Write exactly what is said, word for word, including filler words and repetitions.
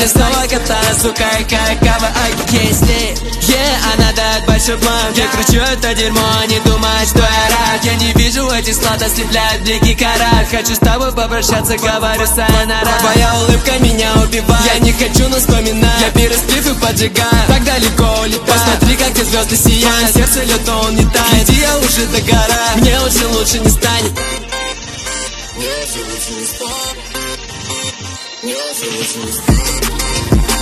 сегодня снова катаю, сука, и кайкава, окей, с ней. Yeah, она дает большой план. Я кручу это дерьмо, они думают, что я рак. Я не вижу этих слов, ослепляют блики карат. Хочу с тобой попрощаться, говорю сайонара. Твоя улыбка меня убивает. Я не хочу нас вспоминать. Я пересплив и поджигаю. Так далеко улетаю. Посмотри, как те звезды сияют. Сердце лед, но он не тает. Иди, я уже догораю. Мне очень лучше не станет. Мне очень лучше не станет. Мне очень лучше не станет.